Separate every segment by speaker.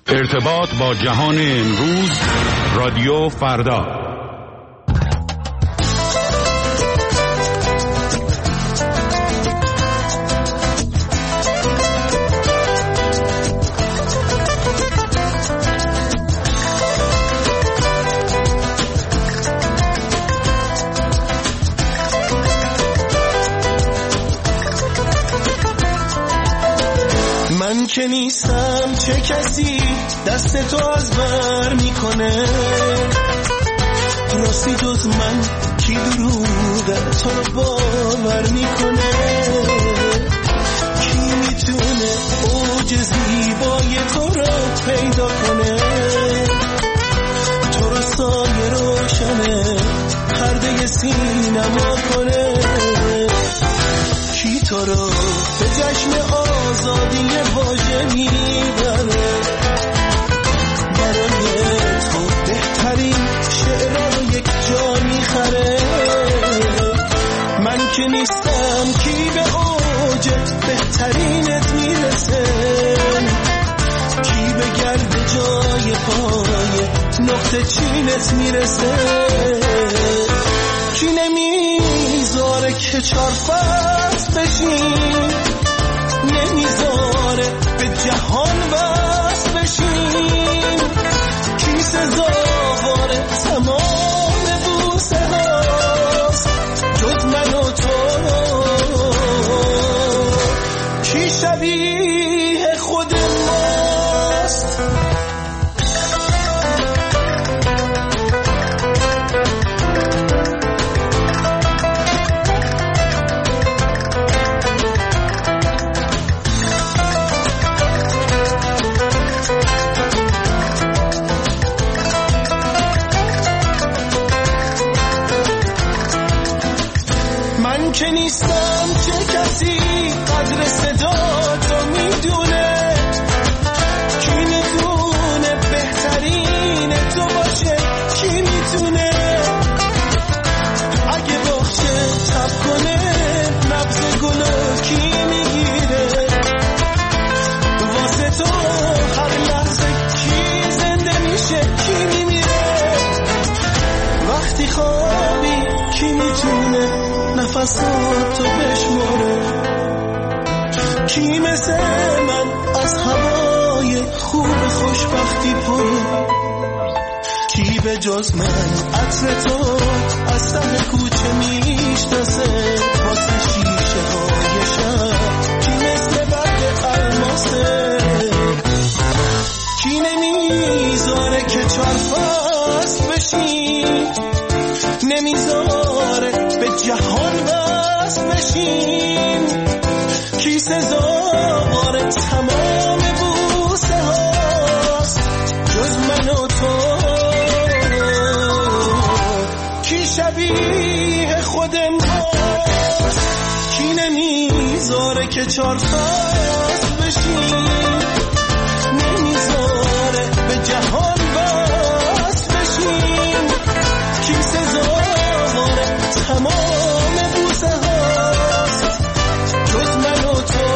Speaker 1: ارتباط با جهان امروز، رادیو فردا.
Speaker 2: من که نیستم چه کسی دست تو از بر میکنه، راستی جز من کی دروغ تو رو باور میکنه؟ کی میتونه اوج زیبای تو رو پیدا کنه؟ تو رو سایه روشنه پرده سینما کنه؟ کی تو رو به جشن آزادی واژه میبره؟ برای تو بهترین شعرها رو یک جا میخره. من که نیستم کی به اوج بهترینت میرسه؟ کی به گرد جای پای نقطه چینت میرسه؟ کی نمیذاره که چار فصل بشین، نمیذاره به جهان بس بشین؟ کی سزاوار تمام بوسه هاست جز من و تو؟ کی شبیه خود ماست؟ که نیستم چه کسی قدر صدا تو میدونه؟ کی میتونه بهترین تو باشه؟ کی میتونه اگه باغچه تب کنه نبض گلو کی میگیره؟ واسه تو هر لحظه کی زنده میشه کی میمیره؟ وقتی خوابی کی میتونه نفساتو بشماره؟ کی مثل من از هوای خوب خوشبختی پره؟ کی به جز من عطر تو از ته کوچه میشناسه؟ واسه شیشه های شب کی مثل برگ الماسه؟ کی نمیذاره که چار فصل بشین، نمیذاره به جهان بس بشین؟ کی سزاوار تمام بوسه هاست جز من و تو؟ کی شبیه خود ماست؟ کی نمیذاره که چار فصل بشین، نمیذاره به جهان بس بشین؟ کی سزاوار تمام بوسه هاست جز من و تو؟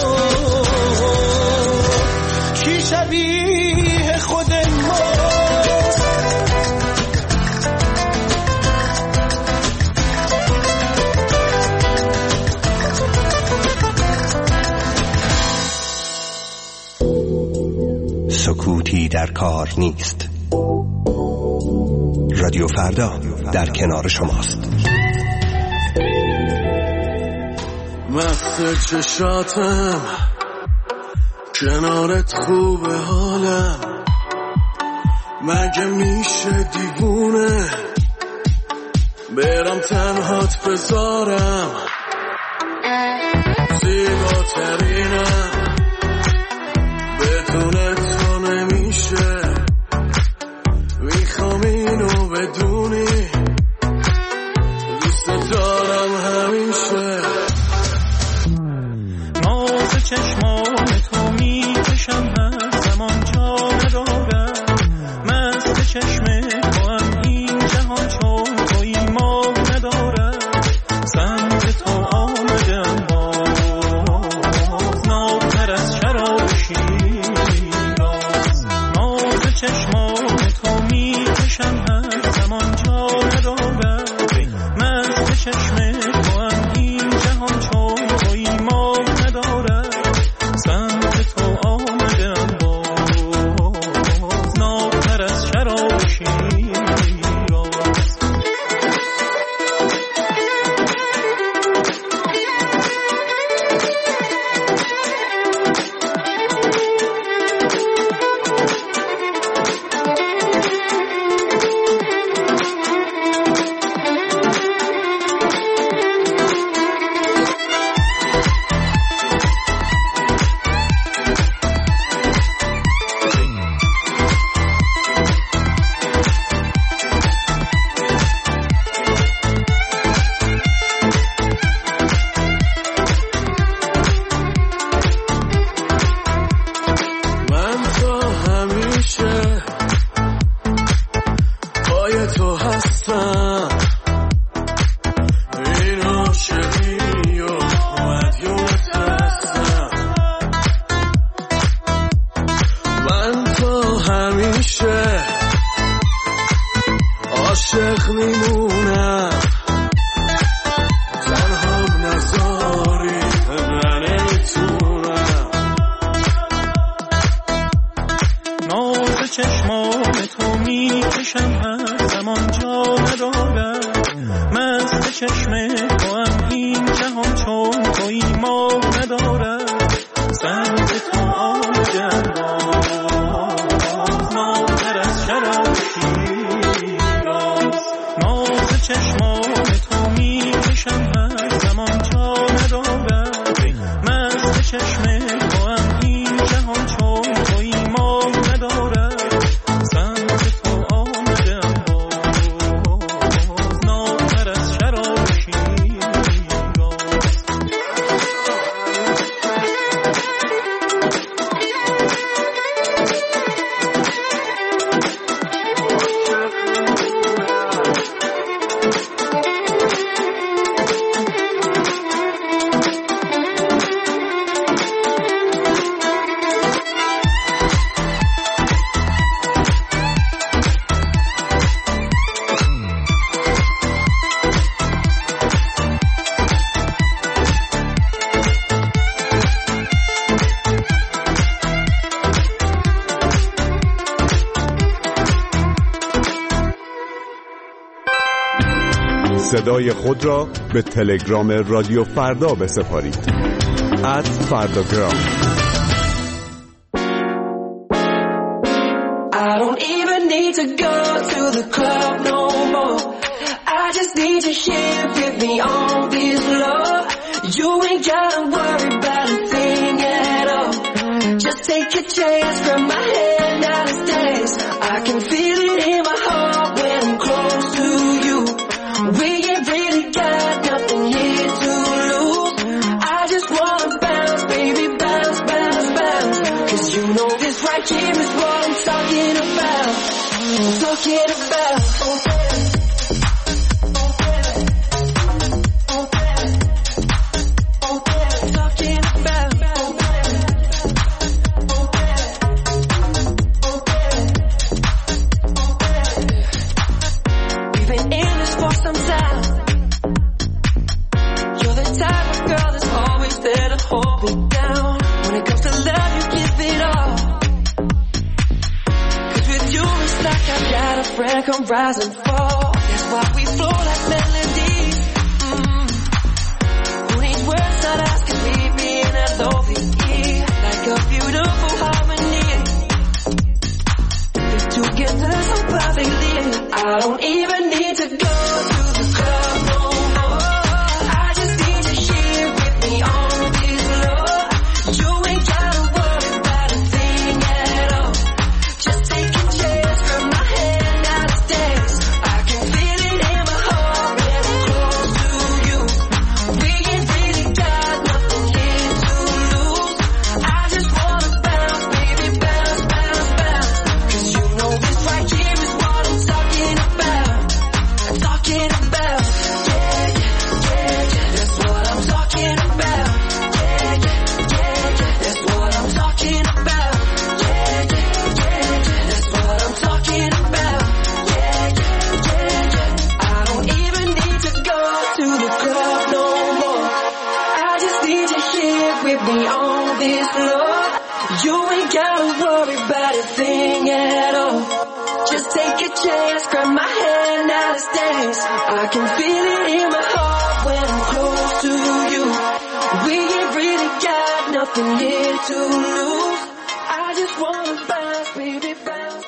Speaker 2: کی شبیه خود ماست؟
Speaker 3: سکوتی در کار نیست. رادیو فردا در کنار شماست.
Speaker 2: مست چشاتم کنارت خوبه حالم، مگه میشه دیوونه برم تنهات بذارم؟ زیباترینم بدون تو نمیشه، میخوام اینو بدونی دوست دارم همیشه.
Speaker 4: ناز چشمان تو میکشم هر زمان جا ندارم، مست چشم تو هم این جهان چون توی ما ندارم. سمت تو آمدم باز نابتر از شراب شیر، چشم هر زمان جا ندارد، مست چشم توام این جهان چون تویی ما ندارد. سمت تو آمدم باز نابتر از شراب شیراز.
Speaker 2: عاشق میمونم تنها نزاری من نمیتونم.
Speaker 4: ناز چشمان تو میکشم هر زمان جا ندارد، مست چشم توام این جهان چون تویی ما ندارد. سمت تو آمدم باز نابتر از شراب شیراز. ناز چشمان تو میکشم هر زمان جا ندارد، مست چشم توام این جهان چون تویی ما ندارد. سمت تو آمدم باز نابتر از شراب شیراز.
Speaker 1: صدای خود را به تلگرام رادیو فردا بسپارید. @فردا.
Speaker 5: I don't even need to go to the club no more. I just need you here with me on this love. You ain't gotta worry about a thing at all. Just take a chance from my hand out of days. I can feel it in my heart when I'm close to you. We ain't really got nothing here to lose. I just wanna bounce, baby, bounce, bounce, bounce. 'Cause you know this right here is what I'm talking about. I'm talking about. Come rise and fall. That's why we flow like melodies. Who needs words not asking me being L-O-V-E, like a beautiful harmony. Live together so perfectly. I don't even need to go to the club no more. I just need you here with me on this love. You ain't gotta worry about a thing at all. Just take a chance from my hand. I can feel it in my heart when I'm close to you. We ain't really got nothing here to lose. I just wanna bounce, baby, bounce, bounce, bounce. 'Cause you know this right here is what I'm talking about. I'm talking about. ain't gotta worry about a thing at all. Just take a chance, grab my hand, now let's dance. I can feel it in my heart when I'm close to you. We ain't really got nothing here to lose. I just wanna bounce, baby, bounce,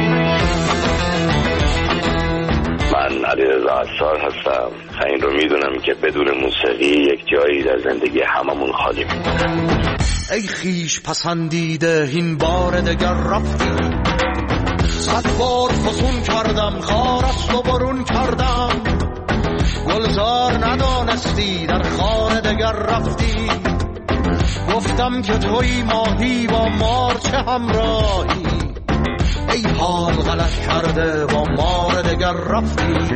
Speaker 6: من علیرضا عصار هستم. این رو میدونم که بدون موسیقی یک جایی در زندگی هممون خالی میمونه.
Speaker 2: ای خیش پسندیده این بار دگر رفتی، 100 بار فسون کردم خارست و برون کردم، گلزار ندانستی در خانه دگر رفتی، گفتم که توی ماهی با مار چه همراهی، ای حال غلط کرده با مار دگر رفتی.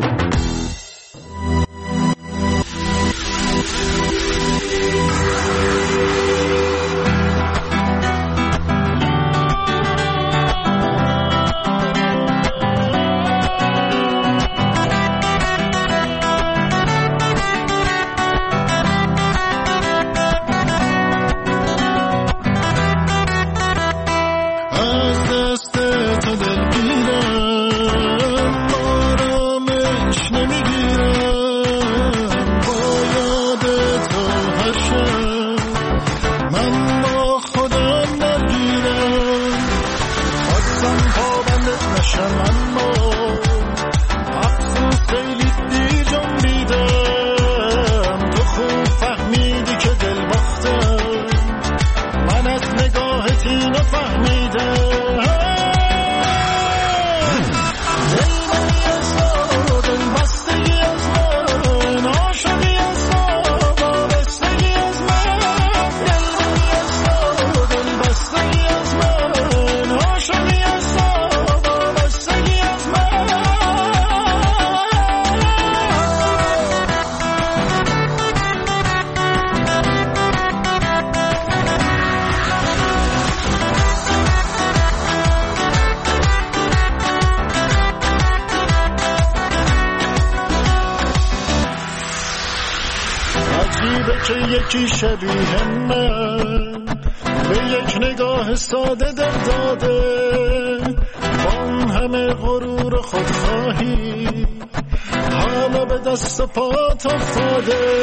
Speaker 7: یکی شبیه من به یک نگاه ساده دل داده، با اون همه غرور خودخواهی حالا به دست و پات افتاده.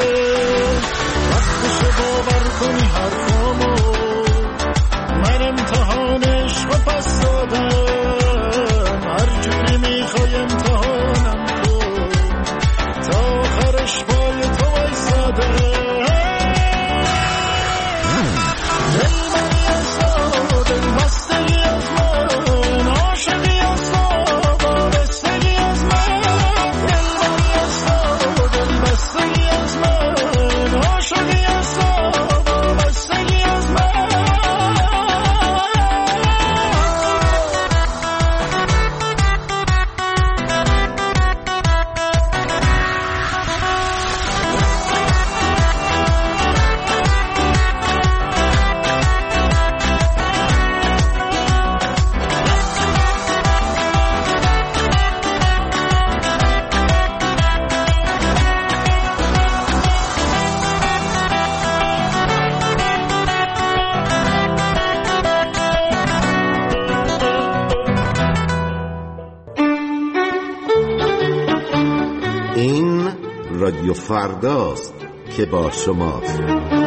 Speaker 7: وقتش باور کنی حرفامو، من امتحان عشق و پس دادم، هر جوری میخوای امتحانم کن تا آخرش پای تو وایساده.
Speaker 8: رادیو فرداست که با شماست.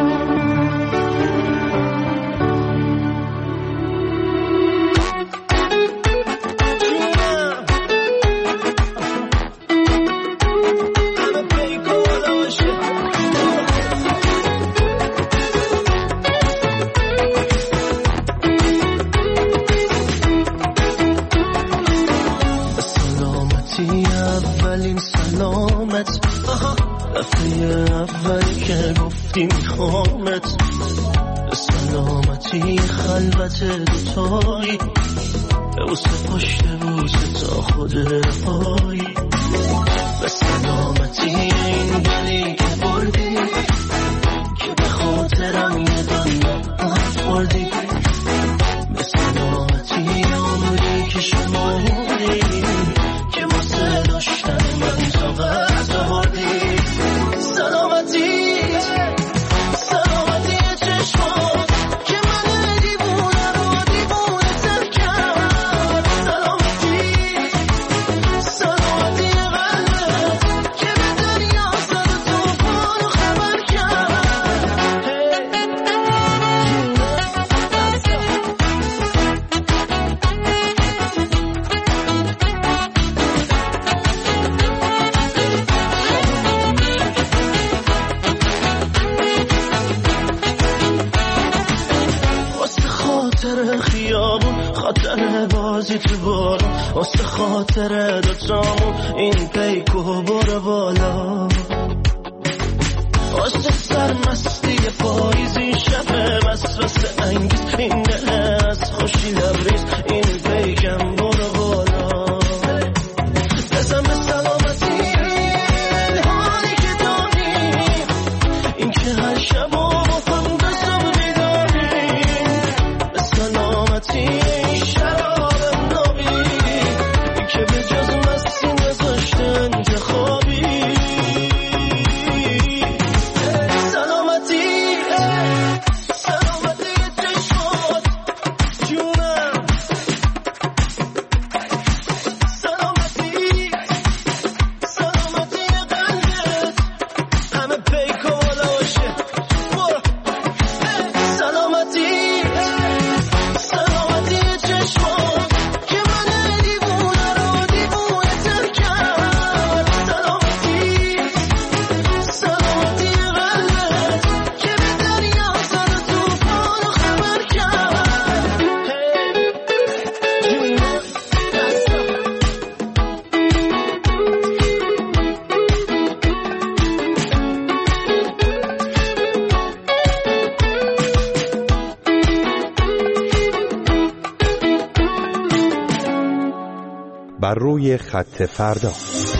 Speaker 2: سلامتی خلوت دوتایی بوسه پشت بوسه تا خود پایی، به سلامتی این دلی که بردی که به خاطرم یه دنیا بردی، به سلامتی عمری که شماردی که واسه داشتن من طاقت آوردی. سلامتی چشمات که من دیوونه
Speaker 4: خیابون، خاطر بازی تو بارون، واسه خاطر دوتامون این پیکو برو بالا، واسه سرمستی پاییزی شب وسوسه انگیز، این دل از خوشی لبریز این پیکم برو بالا، بزن به سلامتی این حالی که داری، این که هر شب و هم دستم بیداریم، به سلامتی این شراب نابی، این که به جز مستی نذاشته انتخابی،
Speaker 3: بر روی خط فردا.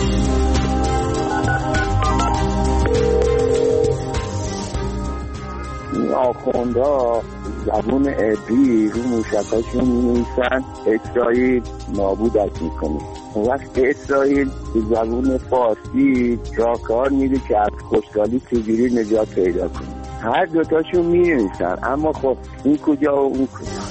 Speaker 6: این آخوندا زبون عبری رو موشکاشون می‌نویسن اسرائیل نابودت میکنه. وقت اسرائیل به زبون فارسی راهکار میده که از خوشحالی چجوری نجات پیدا کنه. هر دوتاشون می‌نویسن، اما خب این کجا و اون کجا.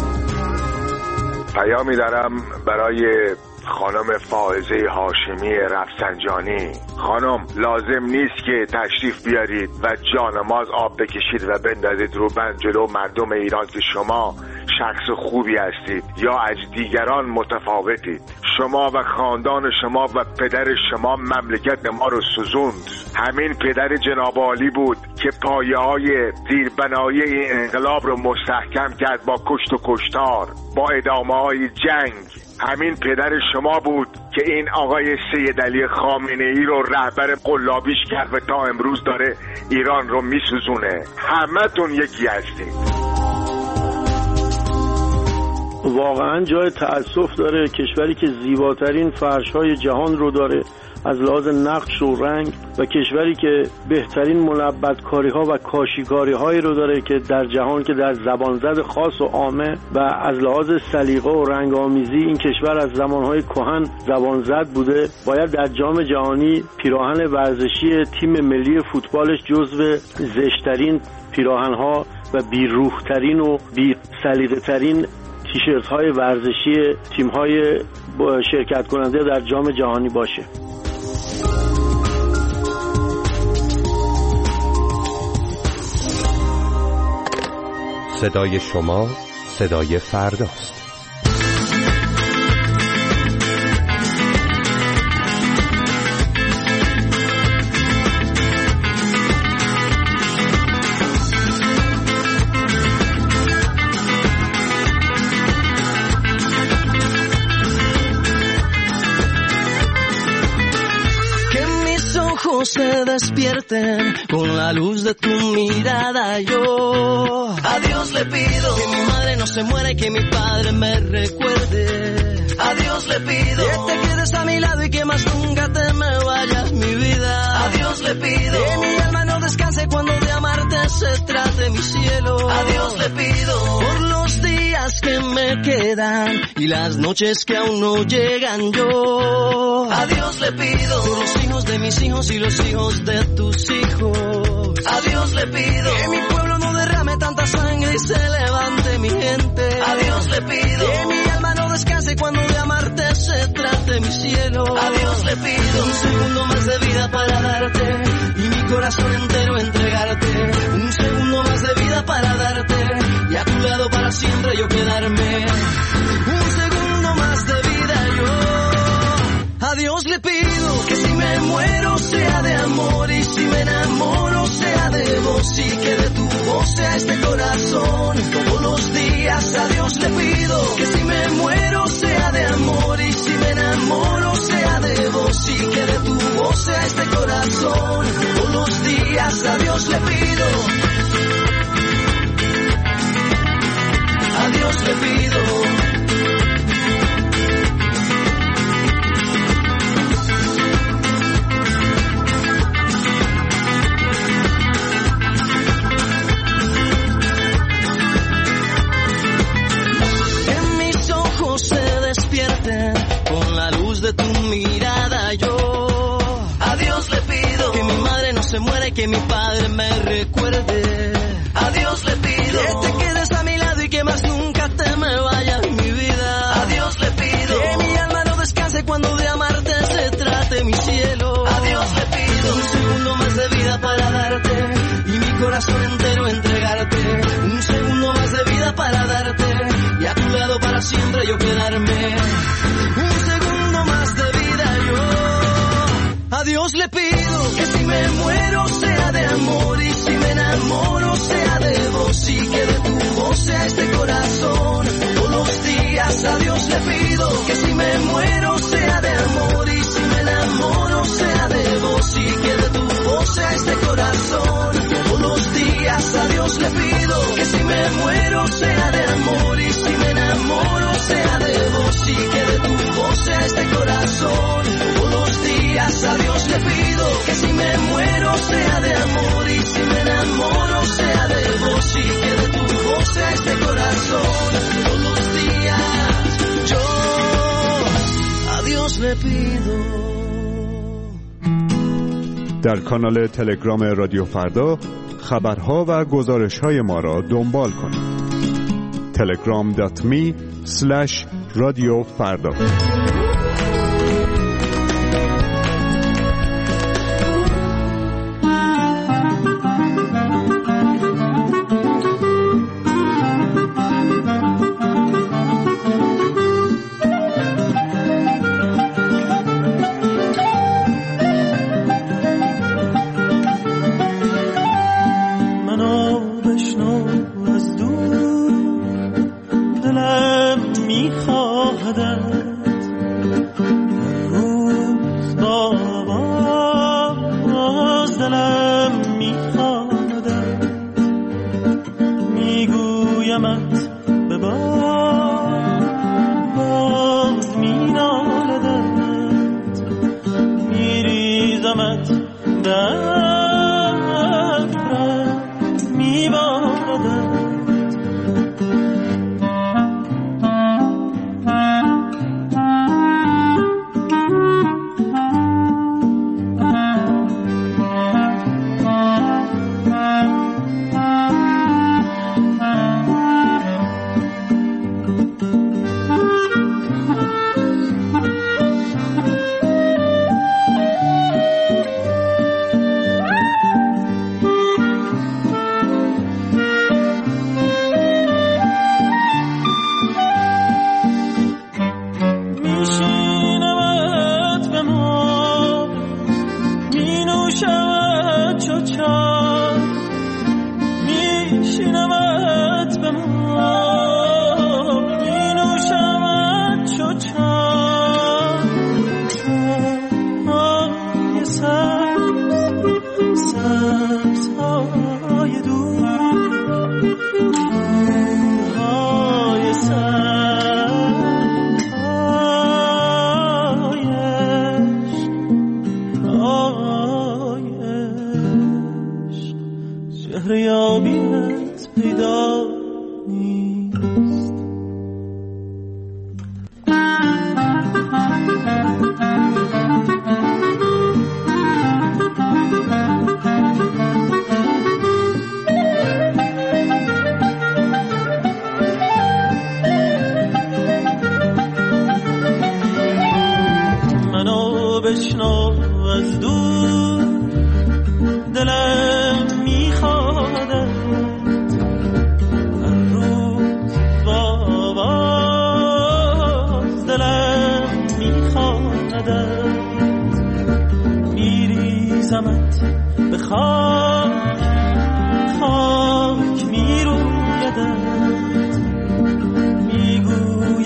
Speaker 9: پیامی دارم برای خانم فائزه هاشمی رفسنجانی. خانم لازم نیست که تشریف بیارید و جانماز آب بکشید و بندازید رو بند جلو مردم ایران که شما شخص خوبی هستید یا از دیگران متفاوتید. شما و خاندان شما و پدر شما مملکت ما رو سوزوند. همین پدر جناب عالی بود که پایه‌های زیربنایی این انقلاب رو مستحکم کرد با کشت و کشتار، با ادامه‌های جنگ. همین پدر شما بود که این آقای سید علی خامنه‌ای رو رهبر قلابیش کرد و تا امروز داره ایران رو میسوزونه. همتون یکی هستید.
Speaker 10: واقعا جای تأسف داره کشوری که زیباترین فرش‌های جهان رو داره از لحاظ نقش و رنگ و کشوری که بهترین منبت‌کاری‌ها و کاشی‌کاری‌هایی رو داره که در جهان که در زبانزد خاص و عامه و از لحاظ سلیقه و رنگ‌آمیزی این کشور از زمانهای کهن زبانزد بوده، باید در جام جهانی پیراهن ورزشی تیم ملی فوتبالش جزو زشترین پیراهن‌ها و بی‌روح‌ترین و بی‌سلیقه‌ترین تیشرت‌های ورزشی تیم‌های شرکت کننده در جام جهانی باشه.
Speaker 3: صدای شما صدای فرداست.
Speaker 4: Se despierten con la luz de tu mirada. Yo a Dios le pido que mi madre no se muera y que mi padre me recuerde. A Dios le pido que te quedes a mi lado y que más nunca te me vayas, mi vida. A Dios le pido que mi alma no descanse cuando de amarte se trate, mi cielo. A Dios le pido por los días que me quedan y las noches que aún no llegan. Yo a Dios le pido por los hijos de mis hijos y los hijos de tus hijos. A Dios le pido que mi pueblo no derrame tanta sangre y se levante mi gente. A Dios le pido que mi alma no descanse cuando de amarte se trate, mi cielo. A Dios le pido un segundo más de vida para darte y mi corazón entero entregarte. Un segundo más de vida para darte y a tu lado para siempre yo quedarme. Un segundo más de vida yo. A Dios le pido que si me muero sea de amor y si me enamoro sea de vos.
Speaker 5: voz y que de tu voz sea este corazón. Todos los días a Dios le pido que si me muero sea de amor y si me enamoro sea de vos y que de tu voz sea este corazón. Todos los días a Dios le pido, a Dios le pido. Con la luz de tu mirada yo a Dios le pido que mi madre no se muera y que mi padre me recuerde. A Dios le pido que te quedes a mi lado y que más nunca te me vayas mi vida. A Dios le pido que mi alma no descanse cuando de amarte se trate mi cielo. A Dios le pido un segundo más de vida para darte y mi corazón entero entregarte. Un segundo más de vida para darte y a tu lado para siempre yo quedarme. Un segundo más de vida yo a Dios le pido que si me muero sea de amor y si me enamoro sea de vos y que de tu voz sea este corazón. Todos los días a Dios le pido que si me muero sea de amor y si me enamoro sea de vos y que de tu voz sea este corazón. Todos los días a Dios le pido que si me muero sea de amor y si me enamoro sea de vos y que de tu voz sea este corazón. Todos los días a Dios le pido que si me muero sea de amor y si me enamoro sea de vos y que de tu voz sea este corazón. Todos los días yo a Dios le pido.
Speaker 11: در کانال تلگرام رادیو فردا خبرها و گزارش‌های ما را دنبال کنید. telegram.me/radiofarda.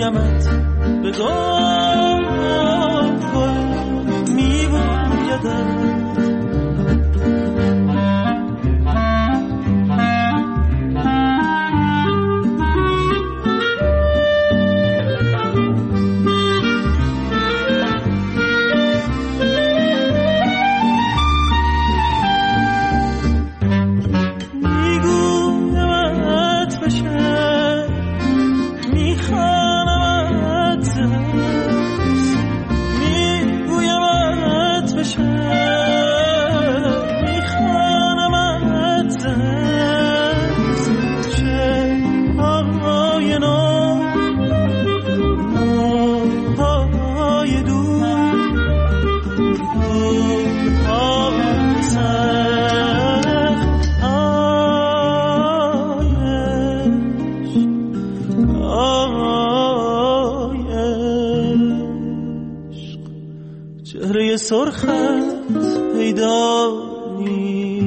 Speaker 4: میگویمت به گاه میبویدت چهره سرخت پیدا نیست